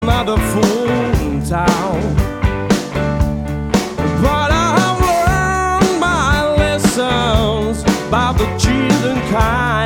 not a full town, but I have learned my lessons by the cheating kind.